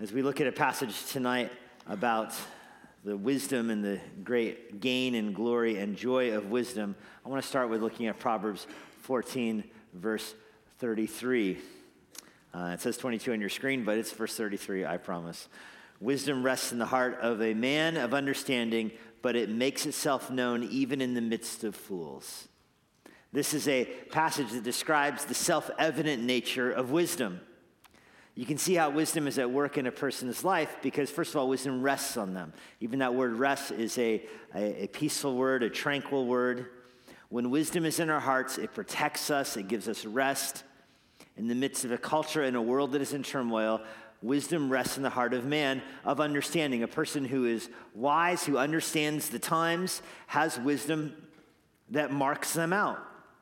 As we look at a passage tonight about the wisdom and the great gain and glory and joy of wisdom, I want to start with looking at Proverbs 14, verse 33. It says 22 on your screen, but it's verse 33, I promise. Wisdom rests in the heart of a man of understanding, but it makes itself known even in the midst of fools. This is a passage that describes the self-evident nature of wisdom. You can see how wisdom is at work in a person's life because, first of all, wisdom rests on them. Even that word rest is a peaceful word, a tranquil word. When wisdom is in our hearts, it protects us, it gives us rest. In the midst of a culture and a world that is in turmoil, wisdom rests in the heart of man of understanding. A person who is wise, who understands the times, has wisdom that marks them out,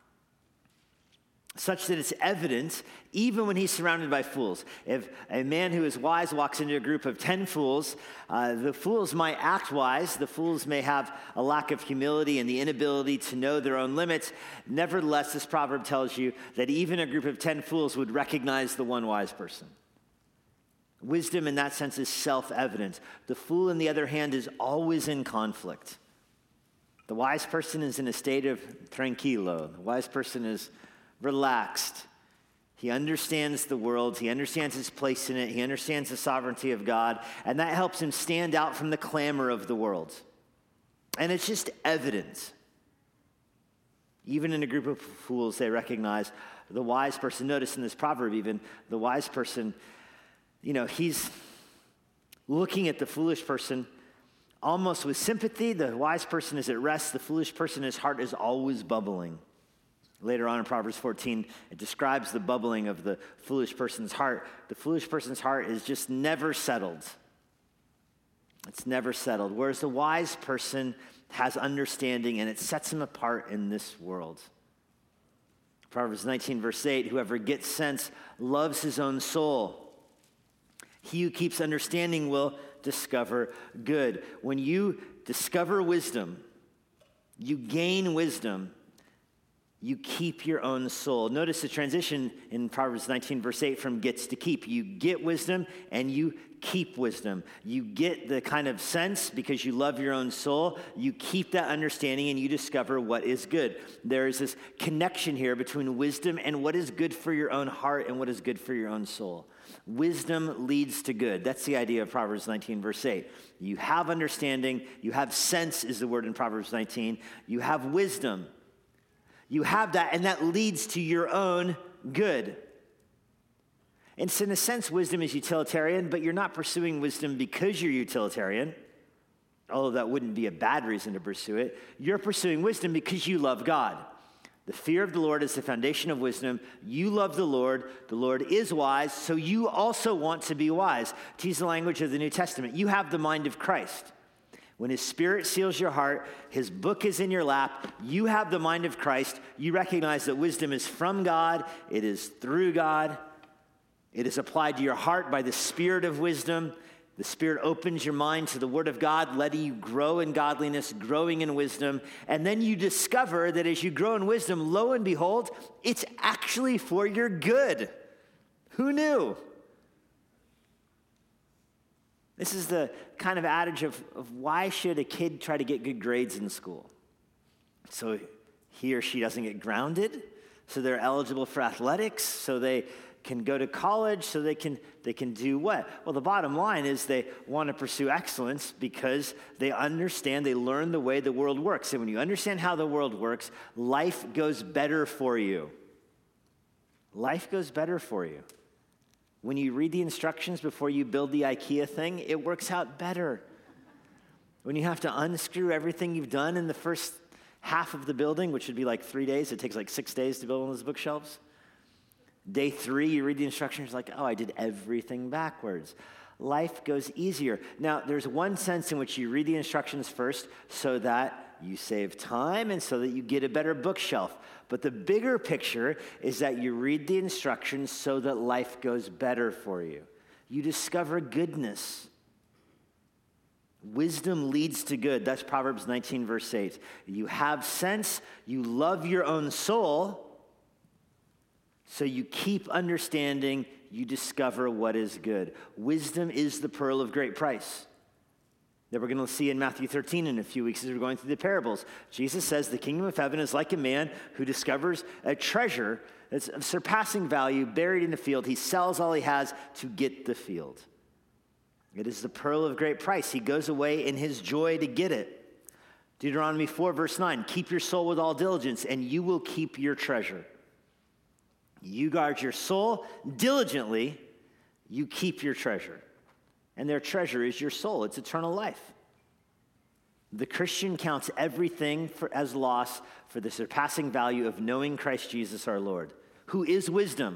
such that it's evident even when he's surrounded by fools. If a man who is wise walks into a group of 10 fools, the fools might act wise. The fools may have a lack of humility and the inability to know their own limits. Nevertheless, this proverb tells you that even a group of 10 fools would recognize the one wise person. Wisdom in that sense is self-evident. The fool, on the other hand, is always in conflict. The wise person is in a state of tranquilo. The wise person is relaxed. He understands the world. He understands his place in it. He understands the sovereignty of God. And that helps him stand out from the clamor of the world. And it's just evident. Even in a group of fools, they recognize the wise person. Notice in this proverb even, the wise person, he's looking at the foolish person almost with sympathy. The wise person is at rest. The foolish person, his heart is always bubbling. Later on in Proverbs 14, it describes the bubbling of the foolish person's heart. The foolish person's heart is just never settled. It's never settled. Whereas the wise person has understanding, and it sets him apart in this world. Proverbs 19, verse 8, whoever gets sense loves his own soul. He who keeps understanding will discover good. When you discover wisdom, you gain wisdom, you keep your own soul. Notice the transition in Proverbs 19, verse 8 from gets to keep. You get wisdom and you keep wisdom. You get the kind of sense because you love your own soul. You keep that understanding and you discover what is good. There is this connection here between wisdom and what is good for your own heart and what is good for your own soul. Wisdom leads to good. That's the idea of Proverbs 19, verse 8. You have understanding. You have sense is the word in Proverbs 19. You have wisdom. You have that, and that leads to your own good. And so in a sense, wisdom is utilitarian, but you're not pursuing wisdom because you're utilitarian, although that wouldn't be a bad reason to pursue it. You're pursuing wisdom because you love God. The fear of the Lord is the foundation of wisdom. You love the Lord is wise, so you also want to be wise. To use the language of the New Testament, you have the mind of Christ. When his spirit seals your heart, his book is in your lap, you have the mind of Christ, you recognize that wisdom is from God, it is through God, it is applied to your heart by the spirit of wisdom. The Spirit opens your mind to the Word of God, letting you grow in godliness, growing in wisdom, and then you discover that as you grow in wisdom, lo and behold, it's actually for your good. Who knew? This is the kind of adage of why should a kid try to get good grades in school? So he or she doesn't get grounded, so they're eligible for athletics, so they can go to college, so they can do what? Well, the bottom line is they want to pursue excellence because they understand, they learn the way the world works. And when you understand how the world works, life goes better for you. Life goes better for you. When you read the instructions before you build the IKEA thing, it works out better. When you have to unscrew everything you've done in the first half of the building, which would be like 3 days, it takes like 6 days to build one of those bookshelves. Day 3, you read the instructions, like, oh, I did everything backwards. Life goes easier. Now, there's one sense in which you read the instructions first so that you save time and so that you get a better bookshelf. But the bigger picture is that you read the instructions so that life goes better for you. You discover goodness. Wisdom leads to good. That's Proverbs 19, verse 8. You have sense, you love your own soul, So you keep understanding, you discover what is good. Wisdom is the pearl of great price that we're going to see in Matthew 13 in a few weeks as we're going through the parables. Jesus says the kingdom of heaven is like a man who discovers a treasure that's of surpassing value buried in the field. He sells all he has to get the field. It is the pearl of great price. He goes away in his joy to get it. Deuteronomy 4, verse 9, keep your soul with all diligence, and you will keep your treasure. You guard your soul diligently, you keep your treasure. And their treasure is your soul. It's eternal life. The Christian counts everything as loss for the surpassing value of knowing Christ Jesus our Lord, who is wisdom.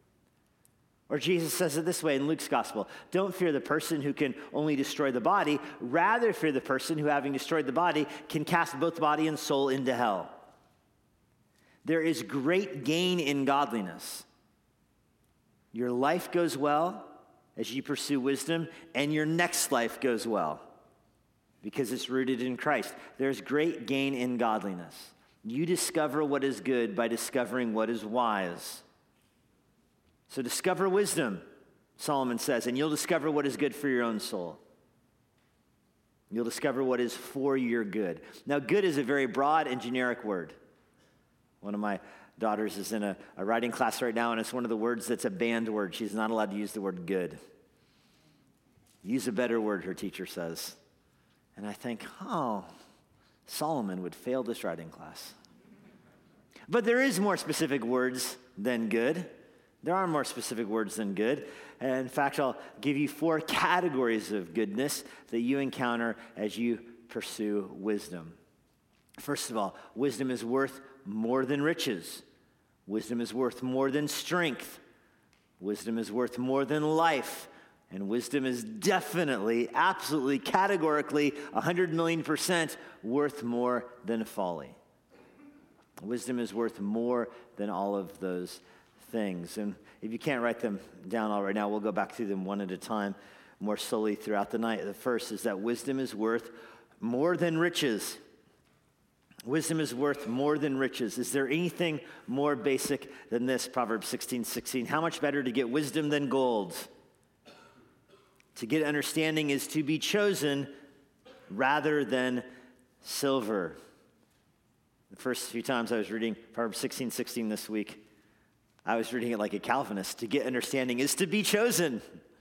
Or Jesus says it this way in Luke's gospel, don't fear the person who can only destroy the body, rather fear the person who, having destroyed the body, can cast both body and soul into hell. There is great gain in godliness. Your life goes well as you pursue wisdom, and your next life goes well because it's rooted in Christ. There's great gain in godliness. You discover what is good by discovering what is wise. So discover wisdom, Solomon says, and you'll discover what is good for your own soul. You'll discover what is for your good. Now, good is a very broad and generic word. One of my daughters is in a writing class right now, and it's one of the words that's a banned word. She's not allowed to use the word good. Use a better word, her teacher says. And I think, Solomon would fail this writing class. But there is more specific words than good. There are more specific words than good. And in fact, I'll give you 4 categories of goodness that you encounter as you pursue wisdom. First of all, wisdom is worth more than riches. Wisdom is worth more than strength. Wisdom is worth more than life. And wisdom is definitely, absolutely, categorically, 100 million% worth more than folly. Wisdom is worth more than all of those things. And if you can't write them down all right now, we'll go back through them one at a time more slowly throughout the night. The first is that wisdom is worth more than riches. Wisdom is worth more than riches. Is there anything more basic than this? Proverbs 16:16. How much better to get wisdom than gold? To get understanding is to be chosen rather than silver. The first few times I was reading Proverbs 16:16 this week, I was reading it like a Calvinist. To get understanding is to be chosen.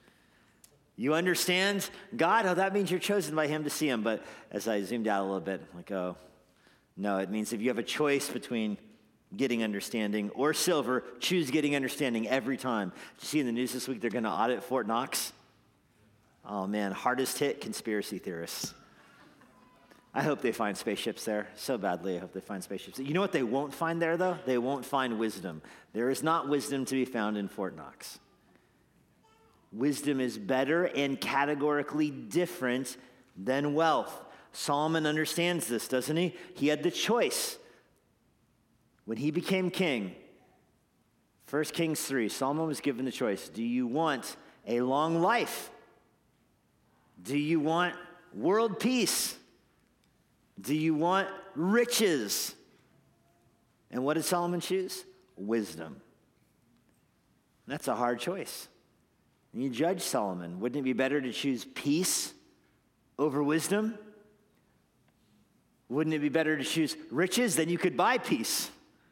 You understand God? Oh, that means you're chosen by him to see him. But as I zoomed out a little bit, I'm like, oh, no, it means if you have a choice between getting understanding or silver, choose getting understanding every time. Did you see in the news this week they're going to audit Fort Knox? Oh, man, hardest hit conspiracy theorists. I hope they find spaceships there so badly. I hope they find spaceships. You know what they won't find there, though? They won't find wisdom. There is not wisdom to be found in Fort Knox. Wisdom is better and categorically different than wealth. Solomon understands this, doesn't he? He had the choice. When he became king, 1 Kings 3, Solomon was given the choice. Do you want a long life? Do you want world peace? Do you want riches? And what did Solomon choose? Wisdom. That's a hard choice. And you judge Solomon. Wouldn't it be better to choose peace over wisdom? Wouldn't it be better to choose riches? Then you could buy peace.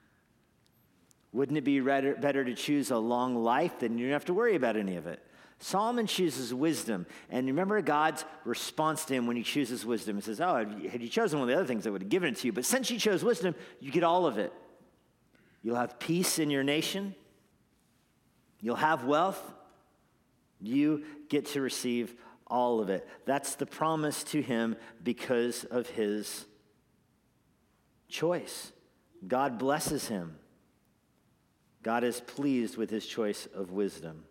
Wouldn't it be better to choose a long life? Then you don't have to worry about any of it. Solomon chooses wisdom. And remember God's response to him when he chooses wisdom. He says, had you chosen one of the other things, I would have given it to you. But since you chose wisdom, you get all of it. You'll have peace in your nation. You'll have wealth. You get to receive all of it. That's the promise to him because of his choice. God blesses him. God is pleased with his choice of wisdom.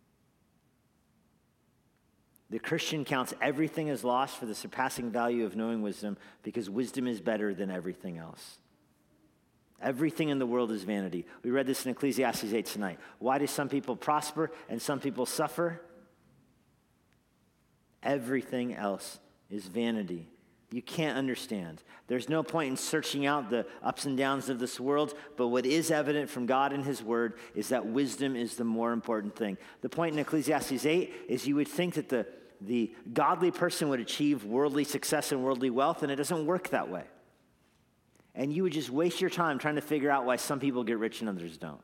The Christian counts everything as lost for the surpassing value of knowing wisdom because wisdom is better than everything else. Everything in the world is vanity. We read this in Ecclesiastes 8 tonight. Why do some people prosper and some people suffer? Everything else is vanity. You can't understand. There's no point in searching out the ups and downs of this world, but what is evident from God and his word is that wisdom is the more important thing. The point in Ecclesiastes 8 is you would think that the godly person would achieve worldly success and worldly wealth, and it doesn't work that way. And you would just waste your time trying to figure out why some people get rich and others don't.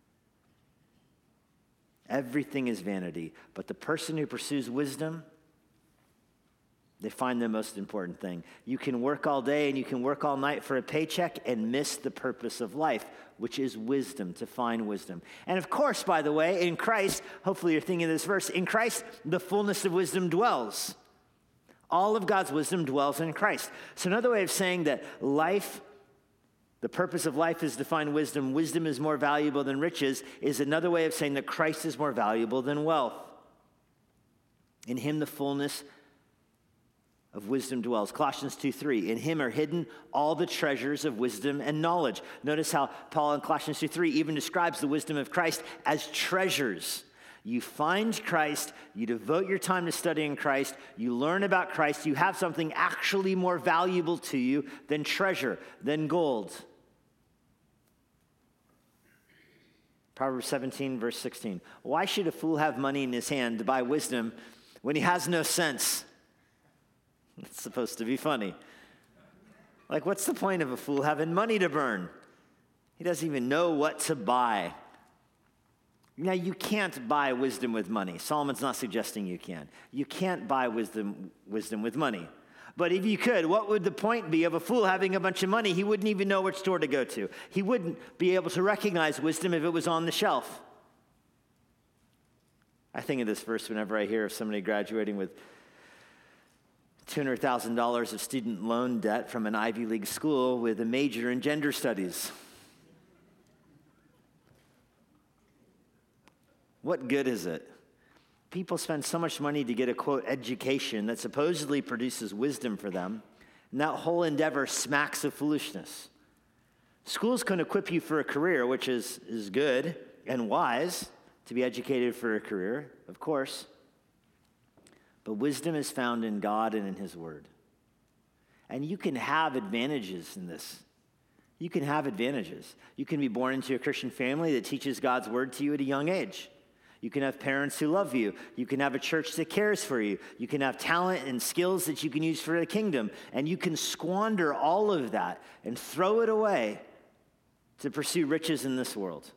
Everything is vanity, but the person who pursues wisdom, they find the most important thing. You can work all day and you can work all night for a paycheck and miss the purpose of life, which is wisdom, to find wisdom. And of course, by the way, in Christ, hopefully you're thinking of this verse, in Christ, the fullness of wisdom dwells. All of God's wisdom dwells in Christ. So another way of saying that life, the purpose of life is to find wisdom, wisdom is more valuable than riches, is another way of saying that Christ is more valuable than wealth. In him, the fullness of wisdom dwells. Colossians 2:3, in him are hidden all the treasures of wisdom and knowledge. Notice how Paul in Colossians 2:3 even describes the wisdom of Christ as treasures. You find Christ, you devote your time to studying Christ, you learn about Christ, you have something actually more valuable to you than treasure, than gold. Proverbs 17, verse 16. Why should a fool have money in his hand to buy wisdom when he has no sense? It's supposed to be funny. Like, what's the point of a fool having money to burn? He doesn't even know what to buy. Now, you can't buy wisdom with money. Solomon's not suggesting you can. You can't buy wisdom with money. But if you could, what would the point be of a fool having a bunch of money? He wouldn't even know which store to go to. He wouldn't be able to recognize wisdom if it was on the shelf. I think of this verse whenever I hear of somebody graduating with $200,000 of student loan debt from an Ivy League school with a major in gender studies. What good is it? People spend so much money to get a, quote, education that supposedly produces wisdom for them, and that whole endeavor smacks of foolishness. Schools can equip you for a career, which is good and wise to be educated for a career, of course. But wisdom is found in God and in his word. And you can have advantages in this. You can have advantages. You can be born into a Christian family that teaches God's word to you at a young age. You can have parents who love you. You can have a church that cares for you. You can have talent and skills that you can use for the kingdom. And you can squander all of that and throw it away to pursue riches in this world.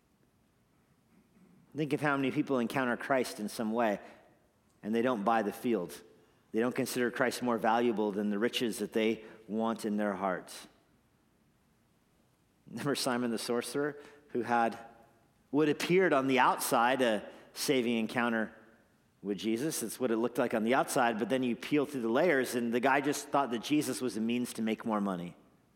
Think of how many people encounter Christ in some way and they don't buy the field. They don't consider Christ more valuable than the riches that they want in their hearts. Remember Simon the sorcerer, who had what appeared on the outside a saving encounter with Jesus. It's what it looked like on the outside, but then you peel through the layers, and the guy just thought that Jesus was a means to make more money.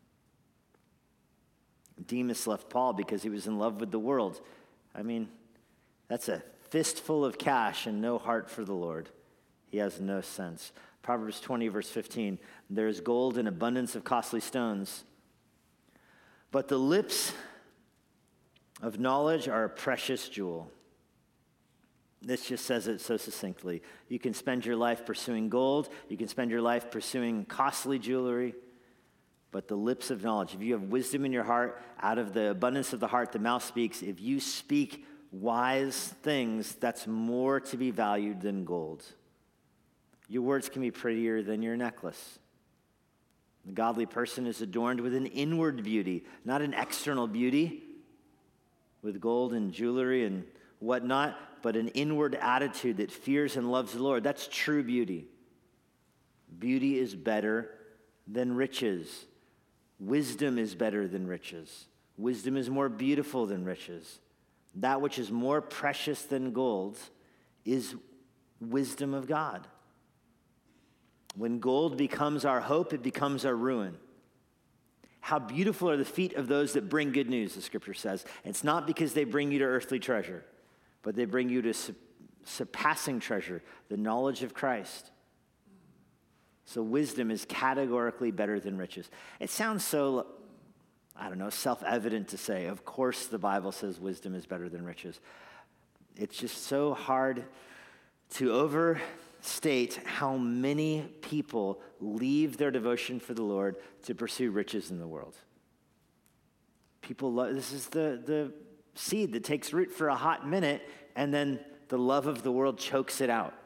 Demas left Paul because he was in love with the world. I mean, that's a fistful of cash and no heart for the Lord. He has no sense. Proverbs 20, verse 15, there is gold and abundance of costly stones, but the lips of knowledge are a precious jewel. This just says it so succinctly. You can spend your life pursuing gold. You can spend your life pursuing costly jewelry. But the lips of knowledge, if you have wisdom in your heart, out of the abundance of the heart, the mouth speaks. If you speak wise things, that's more to be valued than gold. Your words can be prettier than your necklace. The godly person is adorned with an inward beauty, not an external beauty with gold and jewelry and whatnot, but an inward attitude that fears and loves the Lord. That's true beauty. Beauty is better than riches. Wisdom is better than riches. Wisdom is more beautiful than riches. That which is more precious than gold is wisdom of God. When gold becomes our hope, it becomes our ruin. How beautiful are the feet of those that bring good news, the scripture says. It's not because they bring you to earthly treasure, but they bring you to surpassing treasure, the knowledge of Christ. So wisdom is categorically better than riches. It sounds so, self-evident to say, of course the Bible says wisdom is better than riches. It's just so hard to state how many people leave their devotion for the Lord to pursue riches in the world. This is the seed that takes root for a hot minute, and then the love of the world chokes it out.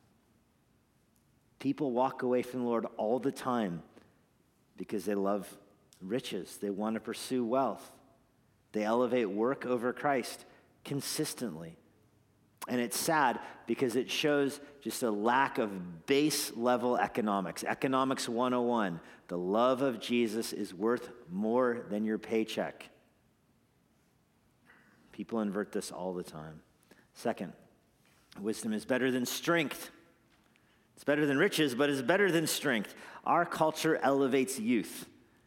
People walk away from the Lord all the time because they love riches. They want to pursue wealth. They elevate work over Christ consistently. And it's sad because it shows just a lack of base level economics. Economics 101. The love of Jesus is worth more than your paycheck. People invert this all the time. Second, wisdom is better than strength. It's better than riches, but it's better than strength. Our culture elevates youth.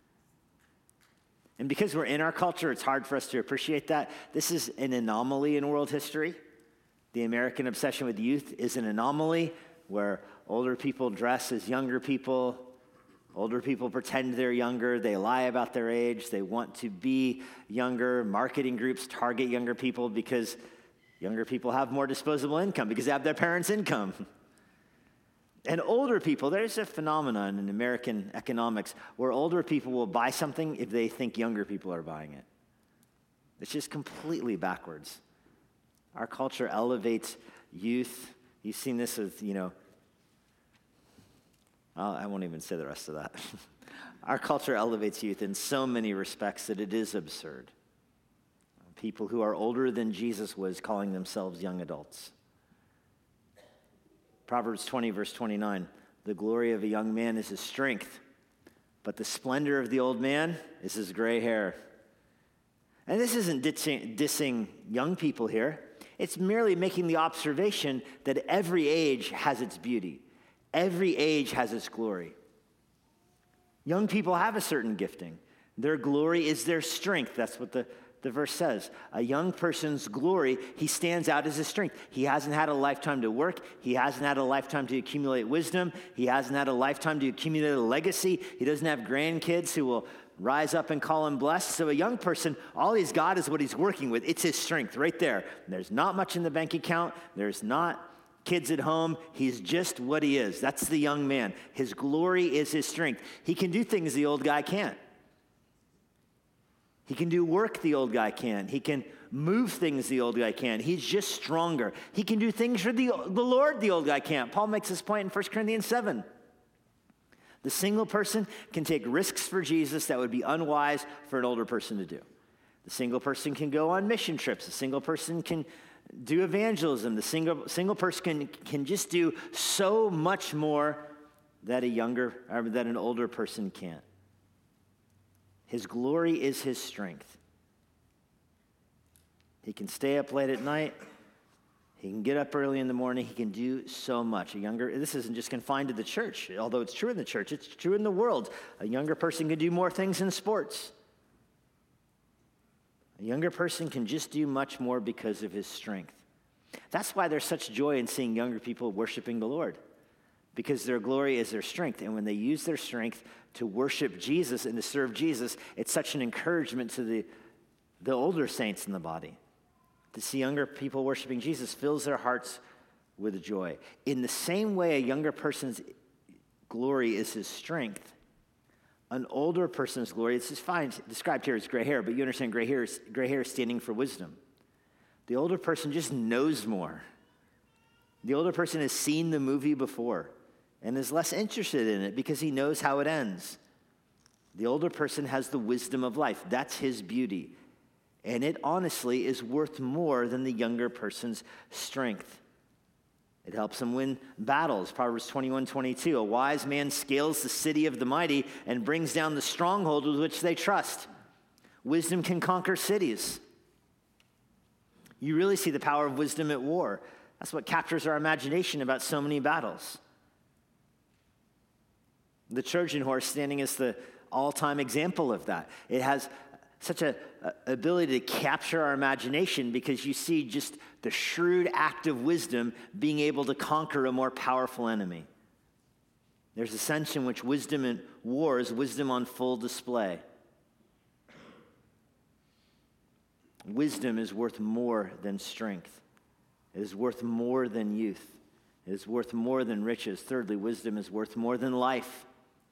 And because we're in our culture, it's hard for us to appreciate that. This is an anomaly in world history. The American obsession with youth is an anomaly where older people dress as younger people. Older people pretend they're younger. They lie about their age. They want to be younger. Marketing groups target younger people because younger people have more disposable income because they have their parents' income. And older people, there's a phenomenon in American economics where older people will buy something if they think younger people are buying it. It's just completely backwards. Our culture elevates youth. You've seen this with, I won't even say the rest of that. Our culture elevates youth in so many respects that it is absurd. People who are older than Jesus was calling themselves young adults. Proverbs 20, verse 29, the glory of a young man is his strength, but the splendor of the old man is his gray hair. And this isn't dissing young people here. It's merely making the observation that every age has its beauty. Every age has its glory. Young people have a certain gifting. Their glory is their strength. That's what the verse says. A young person's glory, he stands out as his strength. He hasn't had a lifetime to work. He hasn't had a lifetime to accumulate wisdom. He hasn't had a lifetime to accumulate a legacy. He doesn't have grandkids who will rise up and call him blessed. So a young person, all he's got is what he's working with. It's his strength right there. There's not much in the bank account. There's not kids at home. He's just what he is. That's the young man. His glory is his strength. He can do things the old guy can't. He can do work the old guy can. He can move things the old guy can. He's just stronger. He can do things for the Lord the old guy can't. Paul makes this point in 1 Corinthians 7. The single person can take risks for Jesus that would be unwise for an older person to do. The single person can go on mission trips. The single person can do evangelism. The single person can just do so much more that an older person can't. His glory is his strength. He can stay up late at night. He can get up early in the morning. He can do so much. This isn't just confined to the church, although it's true in the church. It's true in the world. A younger person can do more things in sports. A younger person can just do much more because of his strength. That's why there's such joy in seeing younger people worshiping the Lord, because their glory is their strength. And when they use their strength to worship Jesus and to serve Jesus, it's such an encouragement to the older saints in the body. To see younger people worshiping Jesus fills their hearts with joy. In the same way a younger person's glory is his strength, an older person's glory, it's just fine described here as gray hair, but you understand gray hair is standing for wisdom. The older person just knows more. The older person has seen the movie before and is less interested in it because he knows how it ends. The older person has the wisdom of life. That's his beauty. And it honestly is worth more than the younger person's strength. It helps him win battles. Proverbs 21:22. A wise man scales the city of the mighty and brings down the stronghold with which they trust. Wisdom can conquer cities. You really see the power of wisdom at war. That's what captures our imagination about so many battles. The Trojan horse standing as the all-time example of that. It has such an ability to capture our imagination because you see just the shrewd act of wisdom being able to conquer a more powerful enemy. There's a sense in which wisdom in war is wisdom on full display. Wisdom is worth more than strength. It is worth more than youth. is worth more than riches. Thirdly, wisdom is worth more than life.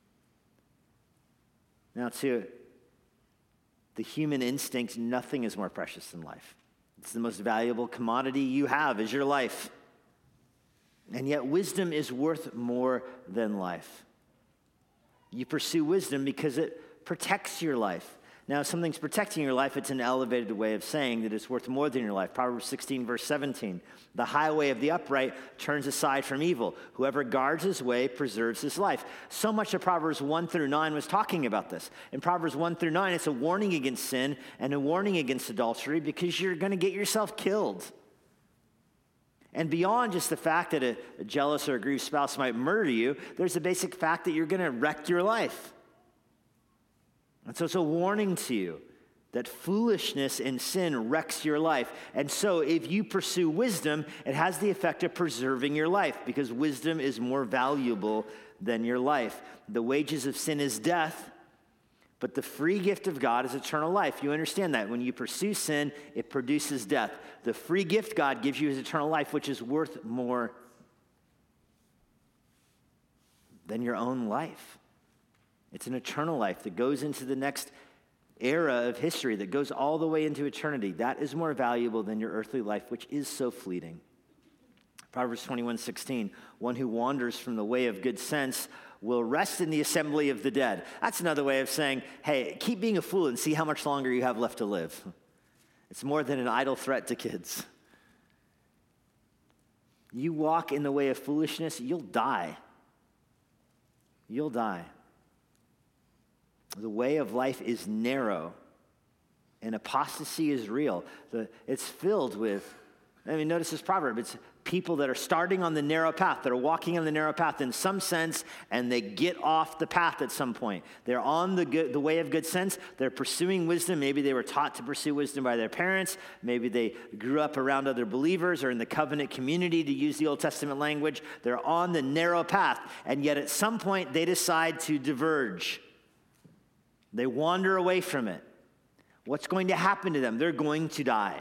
Now, to the human instinct, nothing is more precious than life. It's the most valuable commodity you have is your life. And yet wisdom is worth more than life. You pursue wisdom because it protects your life. Now, if something's protecting your life, it's an elevated way of saying that it's worth more than your life. Proverbs 16, verse 17. The highway of the upright turns aside from evil. Whoever guards his way preserves his life. So much of Proverbs 1 through 9 was talking about this. In Proverbs 1 through 9, it's a warning against sin and a warning against adultery because you're going to get yourself killed. And beyond just the fact that a jealous or aggrieved spouse might murder you, there's the basic fact that you're going to wreck your life. And so it's a warning to you that foolishness and sin wrecks your life. And so if you pursue wisdom, it has the effect of preserving your life because wisdom is more valuable than your life. The wages of sin is death, but the free gift of God is eternal life. You understand that. When you pursue sin, it produces death. The free gift God gives you is eternal life, which is worth more than your own life. It's an eternal life that goes into the next era of history, that goes all the way into eternity. That is more valuable than your earthly life, which is so fleeting. Proverbs 21:16, one who wanders from the way of good sense will rest in the assembly of the dead. That's another way of saying, hey, keep being a fool and see how much longer you have left to live. It's more than an idle threat to kids. You walk in the way of foolishness, you'll die. You'll die. The way of life is narrow, and apostasy is real. It's filled with, notice this proverb. It's people that are starting on the narrow path, that are walking on the narrow path in some sense, and they get off the path at some point. They're on the way of good sense. They're pursuing wisdom. Maybe they were taught to pursue wisdom by their parents. Maybe they grew up around other believers or in the covenant community, to use the Old Testament language. They're on the narrow path, and yet at some point they decide to diverge. They wander away from it. What's going to happen to them? They're going to die.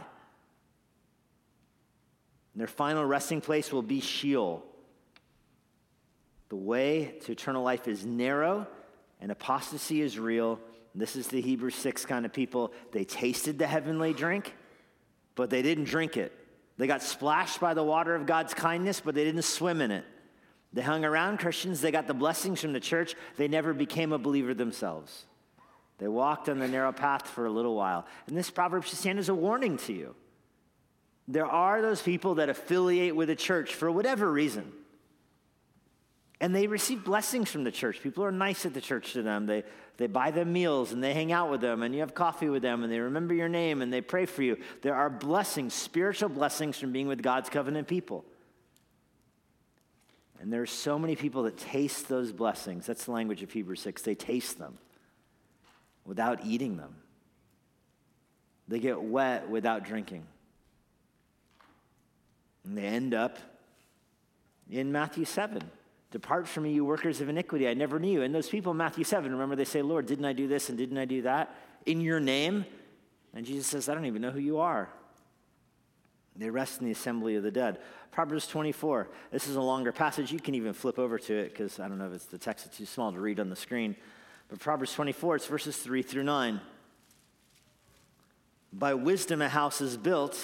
And their final resting place will be Sheol. The way to eternal life is narrow, and apostasy is real. This is the Hebrews 6 kind of people. They tasted the heavenly drink, but they didn't drink it. They got splashed by the water of God's kindness, but they didn't swim in it. They hung around Christians. They got the blessings from the church. They never became a believer themselves. They walked on the narrow path for a little while. And this proverb should stand as a warning to you. There are those people that affiliate with a church for whatever reason. And they receive blessings from the church. People are nice at the church to them. They buy them meals and they hang out with them and you have coffee with them and they remember your name and they pray for you. There are blessings, spiritual blessings from being with God's covenant people. And there are so many people that taste those blessings. That's the language of Hebrews 6. They taste them without eating them. They get wet without drinking. And they end up in Matthew 7. Depart from me, you workers of iniquity. I never knew you. And those people in Matthew 7, remember they say, Lord, didn't I do this and didn't I do that in your name? And Jesus says, I don't even know who you are. They rest in the assembly of the dead. Proverbs 24. This is a longer passage. You can even flip over to it because I don't know if it's the text is too small to read on the screen. But Proverbs 24, it's verses 3 through 9. By wisdom a house is built.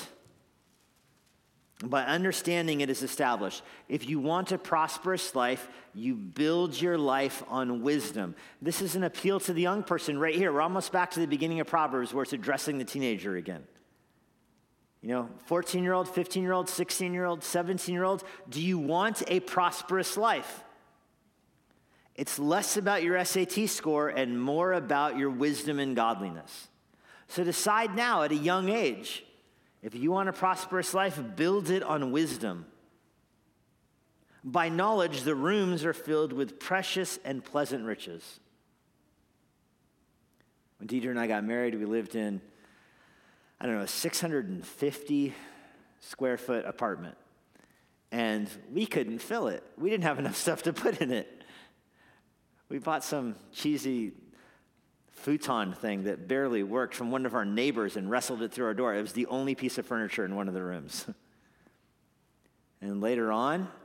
By understanding it is established. If you want a prosperous life, you build your life on wisdom. This is an appeal to the young person right here. We're almost back to the beginning of Proverbs where it's addressing the teenager again. 14-year-old, 15-year-old, 16-year-old, 17-year-old, do you want a prosperous life? It's less about your SAT score and more about your wisdom and godliness. So decide now at a young age. If you want a prosperous life, build it on wisdom. By knowledge, the rooms are filled with precious and pleasant riches. When Deidre and I got married, we lived in, a 650 square foot apartment. And we couldn't fill it. We didn't have enough stuff to put in it. We bought some cheesy futon thing that barely worked from one of our neighbors and wrestled it through our door. It was the only piece of furniture in one of the rooms. And later on,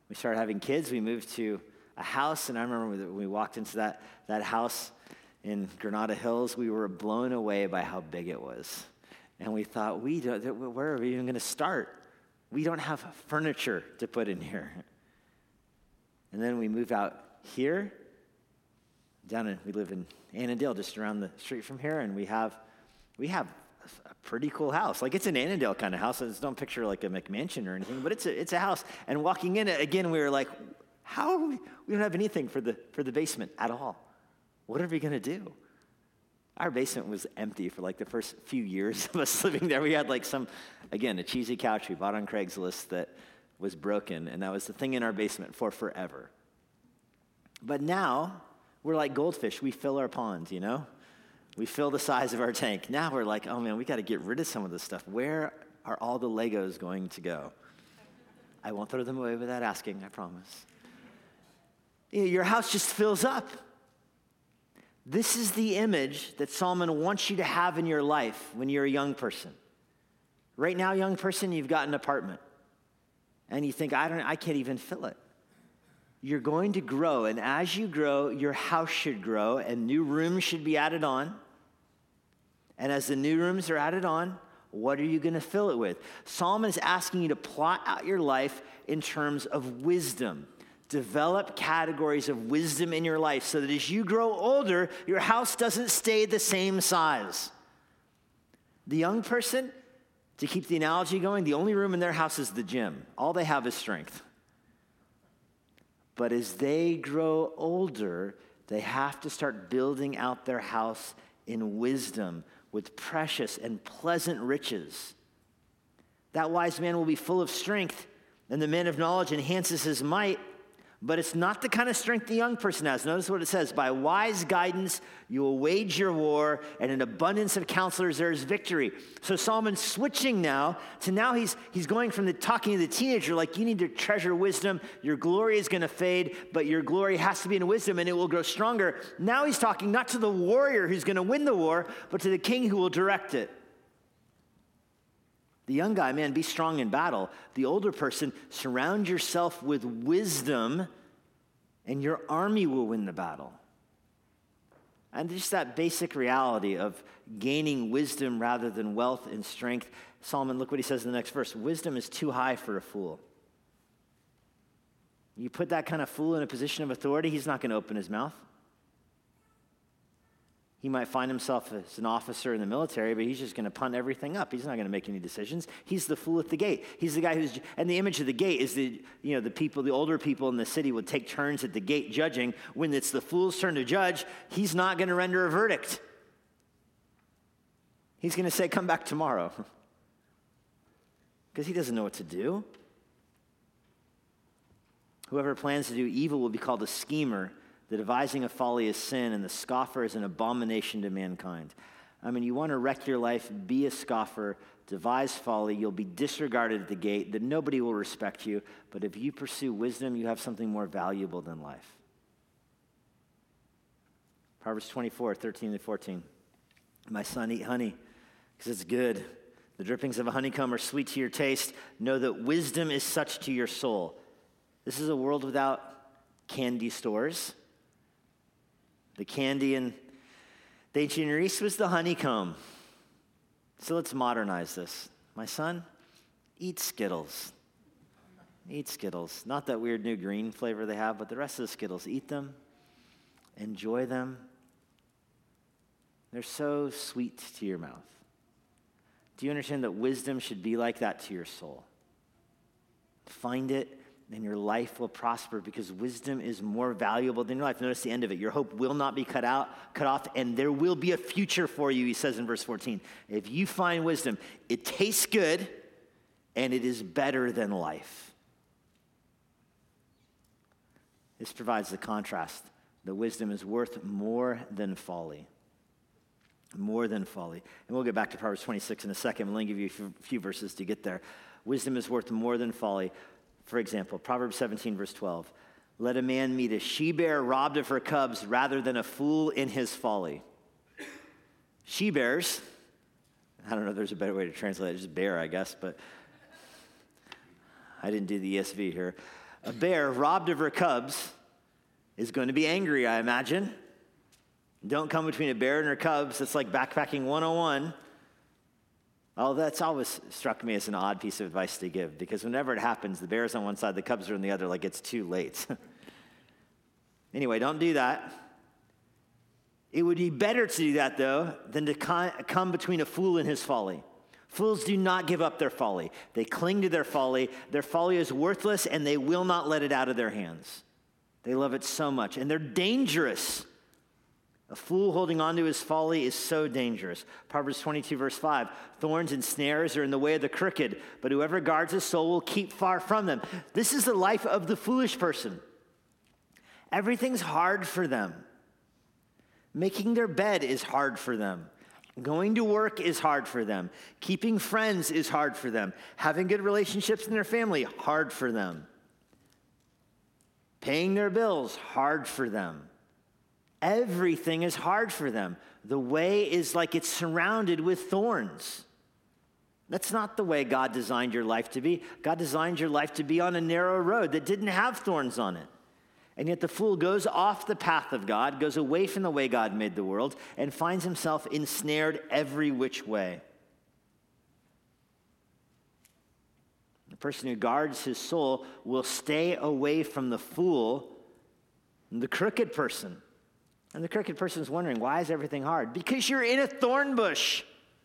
We started having kids. We moved to a house, and I remember when we walked into that house in Granada Hills, we were blown away by how big it was. And we thought, where are we even going to start? We don't have furniture to put in here. And then we move out here, we live in Annandale, just around the street from here, and we have a pretty cool house. Like, it's an Annandale kind of house. Don't picture like a McMansion or anything, but it's a house. And walking in it, again, we were like, we don't have anything for the basement at all. What are we going to do? Our basement was empty for like the first few years of us living there. We had like a cheesy couch we bought on Craigslist that was broken, and that was the thing in our basement for forever. But now, we're like goldfish. We fill our ponds, We fill the size of our tank. Now we're like, oh man, we got to get rid of some of this stuff. Where are all the Legos going to go? I won't throw them away without asking, I promise. Your house just fills up. This is the image that Solomon wants you to have in your life when you're a young person. Right now, young person, you've got an apartment. And you think, I can't even fill it. You're going to grow, and as you grow, your house should grow, and new rooms should be added on. And as the new rooms are added on, what are you going to fill it with? Solomon is asking you to plot out your life in terms of wisdom. Develop categories of wisdom in your life so that as you grow older, your house doesn't stay the same size. The young person, to keep the analogy going, the only room in their house is the gym. All they have is strength. But as they grow older, they have to start building out their house in wisdom with precious and pleasant riches. That wise man will be full of strength, and the man of knowledge enhances his might. But it's not the kind of strength the young person has. Notice what it says. By wise guidance, you will wage your war, and in abundance of counselors, there is victory. So Solomon's switching now he's going from talking to the teenager, like, you need to treasure wisdom. Your glory is going to fade, but your glory has to be in wisdom, and it will grow stronger. Now he's talking not to the warrior who's going to win the war, but to the king who will direct it. The young guy, man, be strong in battle. The older person, surround yourself with wisdom, and your army will win the battle. And just that basic reality of gaining wisdom rather than wealth and strength. Solomon, look what he says in the next verse. Wisdom is too high for a fool. You put that kind of fool in a position of authority, he's not going to open his mouth. He might find himself as an officer in the military, but he's just going to punt everything up. He's not going to make any decisions. He's the fool at the gate. He's the guy and the image of the gate is the older people in the city would take turns at the gate judging. When it's the fool's turn to judge, he's not going to render a verdict. He's going to say, come back tomorrow. Because he doesn't know what to do. Whoever plans to do evil will be called a schemer. The devising of folly is sin, and the scoffer is an abomination to mankind. You want to wreck your life, be a scoffer, devise folly, you'll be disregarded at the gate, that nobody will respect you. But if you pursue wisdom, you have something more valuable than life. Proverbs 24, 13 to 14. My son, eat honey, because it's good. The drippings of a honeycomb are sweet to your taste. Know that wisdom is such to your soul. This is a world without candy stores. The candy in the ancient Near East was the honeycomb. So let's modernize this. My son, eat Skittles. Eat Skittles. Not that weird new green flavor they have, but the rest of the Skittles. Eat them. Enjoy them. They're so sweet to your mouth. Do you understand that wisdom should be like that to your soul? Find it, and your life will prosper because wisdom is more valuable than your life. Notice the end of it. Your hope will not be cut off, and there will be a future for you, he says in verse 14. If you find wisdom, it tastes good, and it is better than life. This provides the contrast that wisdom is worth more than folly. More than folly. And we'll get back to Proverbs 26 in a second. I'll only give you a few verses to get there. Wisdom is worth more than folly. For example, Proverbs 17, verse 12. Let a man meet a she-bear robbed of her cubs rather than a fool in his folly. She-bears, I don't know if there's a better way to translate it, just bear, I guess, but I didn't do the ESV here. A bear robbed of her cubs is going to be angry, I imagine. Don't come between a bear and her cubs. It's like backpacking 101. Oh, that's always struck me as an odd piece of advice to give, because whenever it happens, the bear's on one side, the cubs are on the other, like it's too late. Anyway, don't do that. It would be better to do that, though, than to come between a fool and his folly. Fools do not give up their folly. They cling to their folly. Their folly is worthless, and they will not let it out of their hands. They love it so much, and they're dangerous. A fool holding on to his folly is so dangerous. Proverbs 22, verse 5, thorns and snares are in the way of the crooked, but whoever guards his soul will keep far from them. This is the life of the foolish person. Everything's hard for them. Making their bed is hard for them. Going to work is hard for them. Keeping friends is hard for them. Having good relationships in their family, hard for them. Paying their bills, hard for them. Everything is hard for them. The way is like it's surrounded with thorns. That's not the way God designed your life to be. God designed your life to be on a narrow road that didn't have thorns on it. And yet the fool goes off the path of God, goes away from the way God made the world, and finds himself ensnared every which way. The person who guards his soul will stay away from the fool and the crooked person. And the crooked person is wondering, why is everything hard? Because you're in a thorn bush.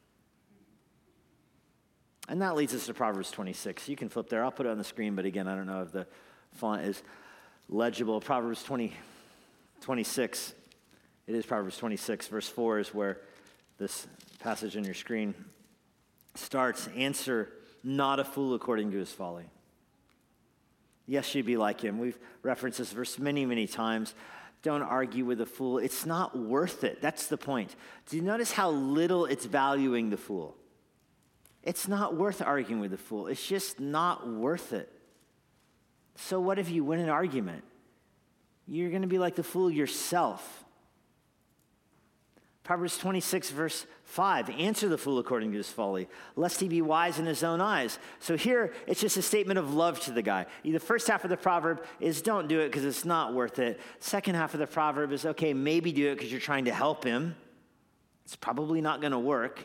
And that leads us to Proverbs 26. You can flip there. I'll put it on the screen, but again, I don't know if the font is legible. Proverbs 26. It is Proverbs 26. Verse 4 is where this passage on your screen starts. Answer not a fool according to his folly. Yes, you'd be like him. We've referenced this verse many, many times. Don't argue with a fool. It's not worth it. That's the point. Do you notice how little it's valuing the fool? It's not worth arguing with the fool. It's just not worth it. So what if you win an argument? You're going to be like the fool yourself. Proverbs 26, verse 5, answer the fool according to his folly, lest he be wise in his own eyes. So here, it's just a statement of love to the guy. The first half of the proverb is don't do it because it's not worth it. Second half of the proverb is, okay, maybe do it because you're trying to help him. It's probably not going to work.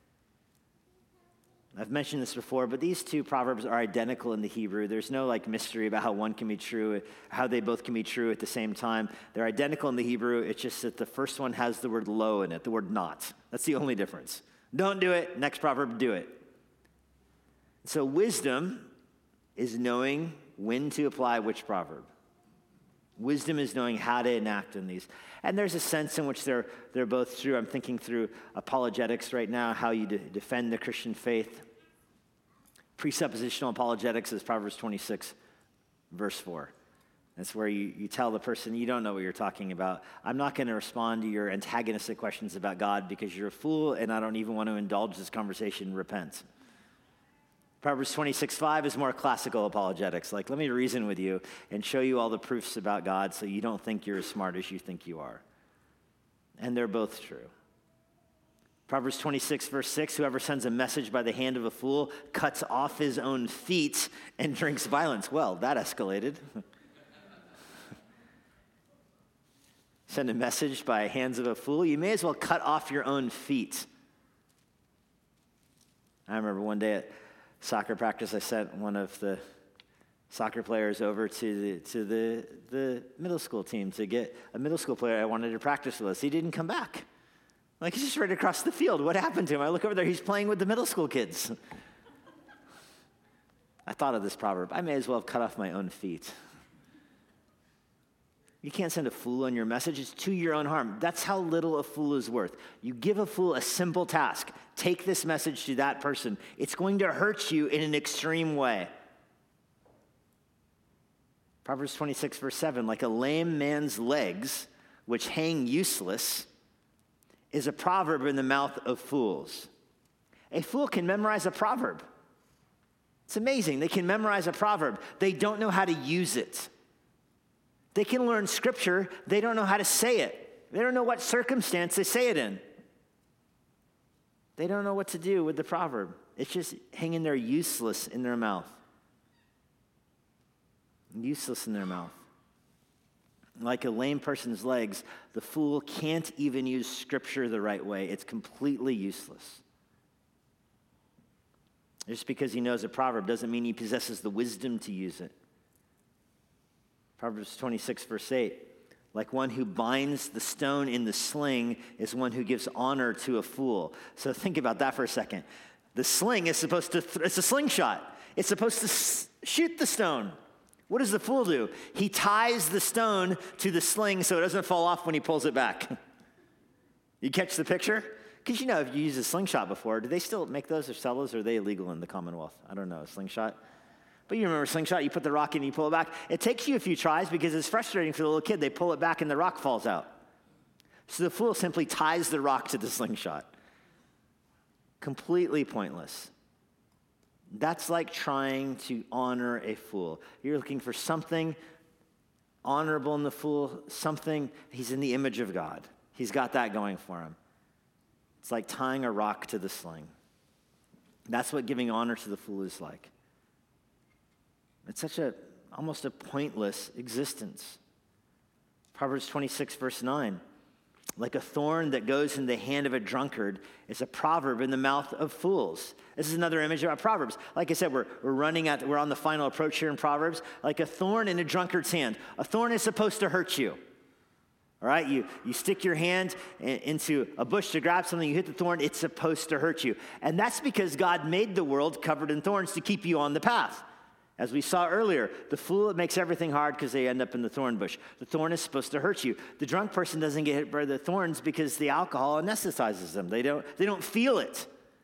I've mentioned this before, but these two proverbs are identical in the Hebrew. There's no mystery about how one can be true, how they both can be true at the same time. They're identical in the Hebrew. It's just that the first one has the word lo in it, the word not. That's the only difference. Don't do it. Next proverb, do it. So wisdom is knowing when to apply which proverb. Wisdom is knowing how to enact in these. And there's a sense in which they're both true. I'm thinking through apologetics right now, how you defend the Christian faith. Presuppositional apologetics is Proverbs 26, verse 4. That's where you tell the person, you don't know what you're talking about. I'm not going to respond to your antagonistic questions about God because you're a fool and I don't even want to indulge this conversation. Repent. Proverbs 26:5 is more classical apologetics. Like, let me reason with you and show you all the proofs about God so you don't think you're as smart as you think you are. And they're both true. Proverbs 26, verse 6, whoever sends a message by the hand of a fool cuts off his own feet and drinks violence. Well, that escalated. Send a message by hands of a fool, you may as well cut off your own feet. I remember one day at soccer practice, I sent one of the soccer players over to the middle school team to get a middle school player I wanted to practice with us. He didn't come back. He's just right across the field. What happened to him? I look over there, he's playing with the middle school kids. I thought of this proverb. I may as well have cut off my own feet. You can't send a fool on your message. It's to your own harm. That's how little a fool is worth. You give a fool a simple task. Take this message to that person. It's going to hurt you in an extreme way. Proverbs 26, verse 7, like a lame man's legs, which hang useless, is a proverb in the mouth of fools. A fool can memorize a proverb. It's amazing. They can memorize a proverb. They don't know how to use it. They can learn scripture. They don't know how to say it. They don't know what circumstance they say it in. They don't know what to do with the proverb. It's just hanging there useless in their mouth. Useless in their mouth. Like a lame person's legs, the fool can't even use Scripture the right way. It's completely useless. Just because he knows a proverb doesn't mean he possesses the wisdom to use it. Proverbs 26, verse 8. Like one who binds the stone in the sling is one who gives honor to a fool. So think about that for a second. The sling is supposed to, it's a slingshot. It's supposed to shoot the stone. What does the fool do? He ties the stone to the sling so it doesn't fall off when he pulls it back. You catch the picture? Because if you used a slingshot before, do they still make those or sell those, or are they illegal in the Commonwealth? I don't know, a slingshot. But you remember a slingshot, you put the rock in, you pull it back. It takes you a few tries because it's frustrating for the little kid. They pull it back and the rock falls out. So the fool simply ties the rock to the slingshot. Completely pointless. That's like trying to honor a fool. You're looking for something honorable in the fool, something, he's in the image of God. He's got that going for him. It's like tying a rock to the sling. That's what giving honor to the fool is like. It's almost a pointless existence. Proverbs 26, verse 9. Like a thorn that goes in the hand of a drunkard is a proverb in the mouth of fools. This is another image about Proverbs. Like I said, we're on the final approach here in Proverbs. Like a thorn in a drunkard's hand. A thorn is supposed to hurt you. All right, you stick your hand into a bush to grab something, you hit the thorn, it's supposed to hurt you. And that's because God made the world covered in thorns to keep you on the path. As we saw earlier, the fool, it makes everything hard because they end up in the thorn bush. The thorn is supposed to hurt you. The drunk person doesn't get hit by the thorns because the alcohol anesthetizes them. They don't feel it.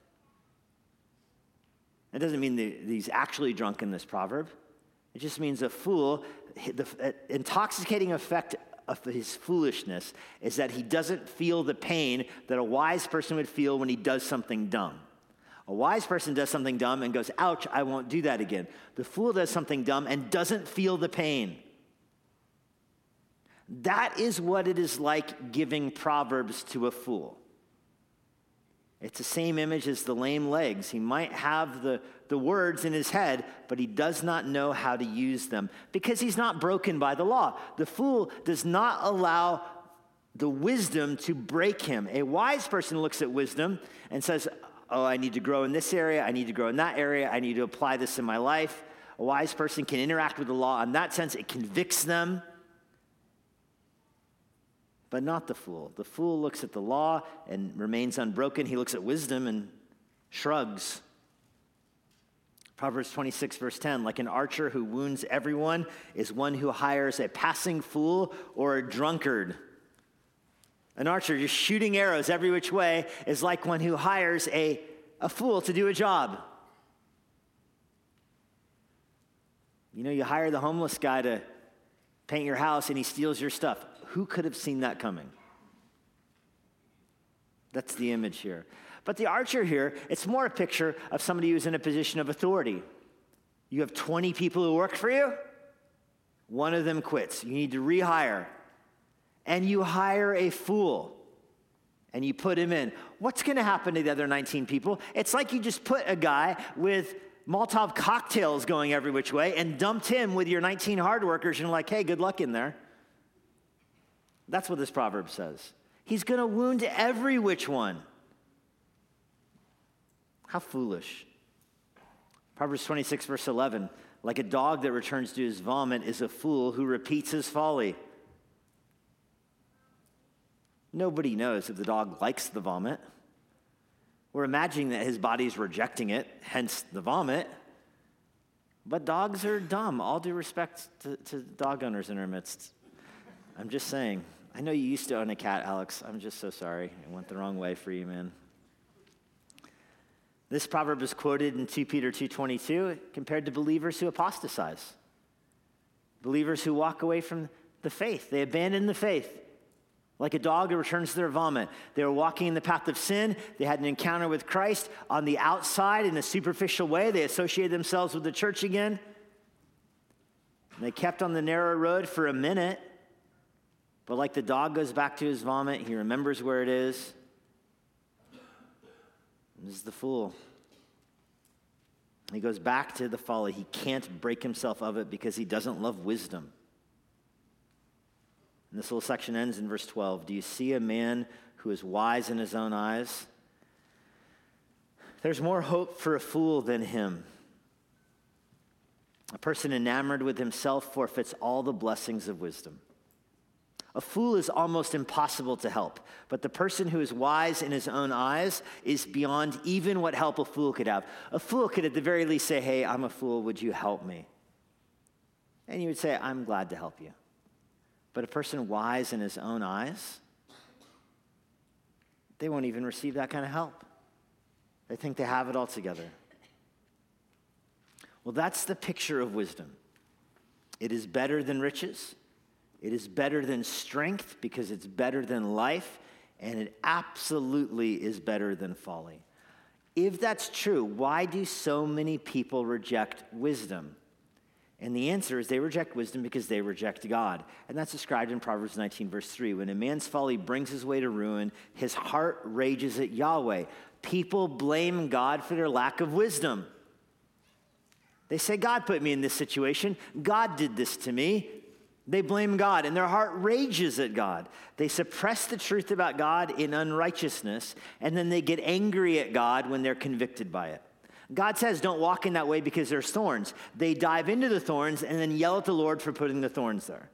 It doesn't mean he's actually drunk in this proverb. It just means a fool, the intoxicating effect of his foolishness is that he doesn't feel the pain that a wise person would feel when he does something dumb. A wise person does something dumb and goes, ouch, I won't do that again. The fool does something dumb and doesn't feel the pain. That is what it is like giving proverbs to a fool. It's the same image as the lame legs. He might have the words in his head, but he does not know how to use them because he's not broken by the law. The fool does not allow the wisdom to break him. A wise person looks at wisdom and says, oh, I need to grow in this area, I need to grow in that area, I need to apply this in my life. A wise person can interact with the law in that sense. It convicts them, but not the fool. The fool looks at the law and remains unbroken. He looks at wisdom and shrugs. Proverbs 26, verse 10, like an archer who wounds everyone is one who hires a passing fool or a drunkard. An archer just shooting arrows every which way is like one who hires a fool to do a job. You hire the homeless guy to paint your house and he steals your stuff. Who could have seen that coming? That's the image here. But the archer here, it's more a picture of somebody who's in a position of authority. You have 20 people who work for you. One of them quits. You need to rehire. And you hire a fool, and you put him in. What's going to happen to the other 19 people? It's like you just put a guy with Molotov cocktails going every which way and dumped him with your 19 hard workers, and like, hey, good luck in there. That's what this proverb says. He's going to wound every which one. How foolish. Proverbs 26, verse 11, like a dog that returns to his vomit is a fool who repeats his folly. Nobody knows if the dog likes the vomit. We're imagining that his body's rejecting it, hence the vomit. But dogs are dumb. All due respect to dog owners in our midst. I'm just saying. I know you used to own a cat, Alex. I'm just so sorry. It went the wrong way for you, man. This proverb is quoted in 2 Peter 2:22 compared to believers who apostatize. Believers who walk away from the faith. They abandon the faith. Like a dog who returns to their vomit. They were walking in the path of sin. They had an encounter with Christ. On the outside, in a superficial way, they associated themselves with the church again. And they kept on the narrow road for a minute. But like the dog goes back to his vomit, he remembers where it is. This is the fool. He goes back to the folly. He can't break himself of it because he doesn't love wisdom. And this little section ends in verse 12. Do you see a man who is wise in his own eyes? There's more hope for a fool than him. A person enamored with himself forfeits all the blessings of wisdom. A fool is almost impossible to help, but the person who is wise in his own eyes is beyond even what help a fool could have. A fool could at the very least say, hey, I'm a fool, would you help me? And you would say, I'm glad to help you. But a person wise in his own eyes, they won't even receive that kind of help. They think they have it all together. Well, that's the picture of wisdom. It is better than riches. It is better than strength because it's better than life, and it absolutely is better than folly. If that's true, why do so many people reject wisdom? And the answer is they reject wisdom because they reject God. And that's described in Proverbs 19, verse 3. When a man's folly brings his way to ruin, his heart rages at Yahweh. People blame God for their lack of wisdom. They say, God put me in this situation. God did this to me. They blame God, and their heart rages at God. They suppress the truth about God in unrighteousness, and then they get angry at God when they're convicted by it. God says, don't walk in that way because there's thorns. They dive into the thorns and then yell at the Lord for putting the thorns there.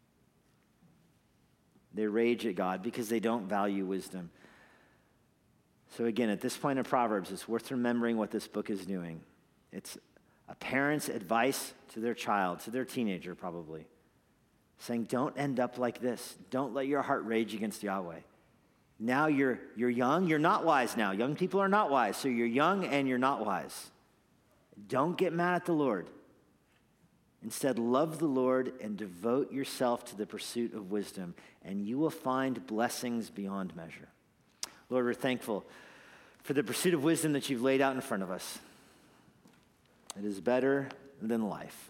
They rage at God because they don't value wisdom. So again, at this point in Proverbs, it's worth remembering what this book is doing. It's a parent's advice to their child, to their teenager probably. Saying, don't end up like this. Don't let your heart rage against Yahweh. Now you're young, you're not wise now. Young people are not wise, so you're young and you're not wise. Don't get mad at the Lord. Instead, love the Lord and devote yourself to the pursuit of wisdom, and you will find blessings beyond measure. Lord, we're thankful for the pursuit of wisdom that you've laid out in front of us. It is better than life.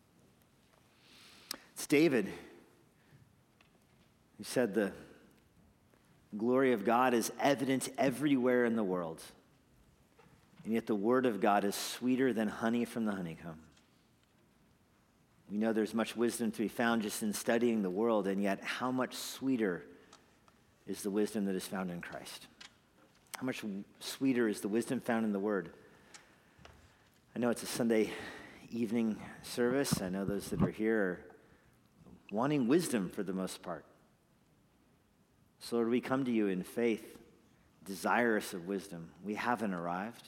It's David who said the glory of God is evident everywhere in the world, and yet the word of God is sweeter than honey from the honeycomb. We know there's much wisdom to be found just in studying the world, and yet how much sweeter is the wisdom that is found in Christ? How much sweeter is the wisdom found in the word? I know it's a Sunday evening service. I know those that are here are wanting wisdom for the most part. So Lord, we come to you in faith, desirous of wisdom. We haven't arrived.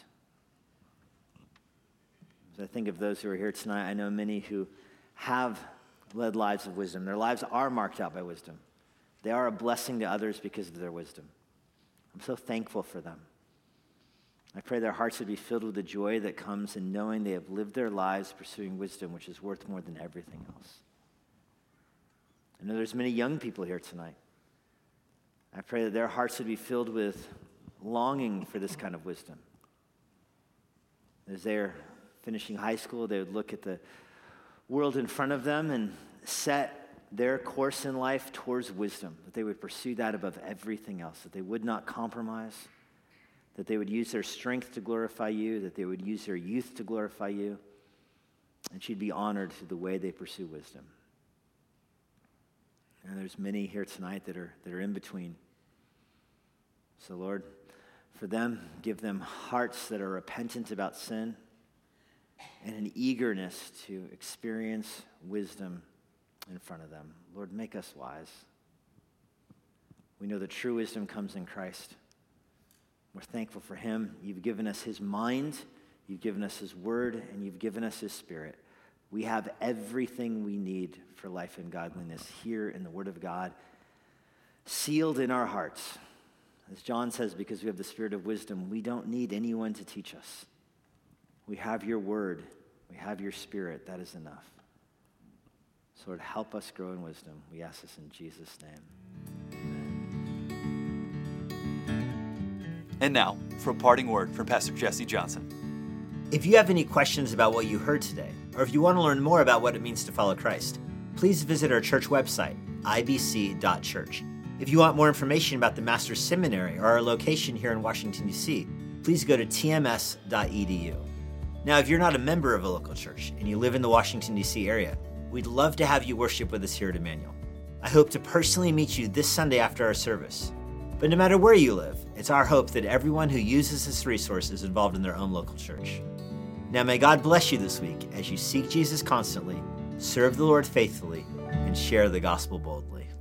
As I think of those who are here tonight, I know many who have led lives of wisdom. Their lives are marked out by wisdom. They are a blessing to others because of their wisdom. I'm so thankful for them. I pray their hearts would be filled with the joy that comes in knowing they have lived their lives pursuing wisdom, which is worth more than everything else. I know there's many young people here tonight. I pray that their hearts would be filled with longing for this kind of wisdom. As they're finishing high school, they would look at the world in front of them and set their course in life towards wisdom, that they would pursue that above everything else, that they would not compromise, that they would use their strength to glorify you, that they would use their youth to glorify you, and you'd be honored through the way they pursue wisdom. And there's many here tonight that are in between. So Lord, for them, give them hearts that are repentant about sin and an eagerness to experience wisdom in front of them. Lord, make us wise. We know that true wisdom comes in Christ. We're thankful for him. You've given us his mind, you've given us his word, and you've given us his spirit. We have everything we need for life and godliness here in the Word of God, sealed in our hearts. As John says, because we have the spirit of wisdom, we don't need anyone to teach us. We have your word. We have your spirit. That is enough. So Lord, help us grow in wisdom. We ask this in Jesus' name. Amen. And now, for a parting word from Pastor Jesse Johnson. If you have any questions about what you heard today, or if you want to learn more about what it means to follow Christ, please visit our church website, ibc.church. If you want more information about the Master's Seminary or our location here in Washington, D.C., please go to tms.edu. Now, if you're not a member of a local church and you live in the Washington, D.C. area, we'd love to have you worship with us here at Emmanuel. I hope to personally meet you this Sunday after our service. But no matter where you live, it's our hope that everyone who uses this resource is involved in their own local church. Now may God bless you this week as you seek Jesus constantly, serve the Lord faithfully, and share the gospel boldly.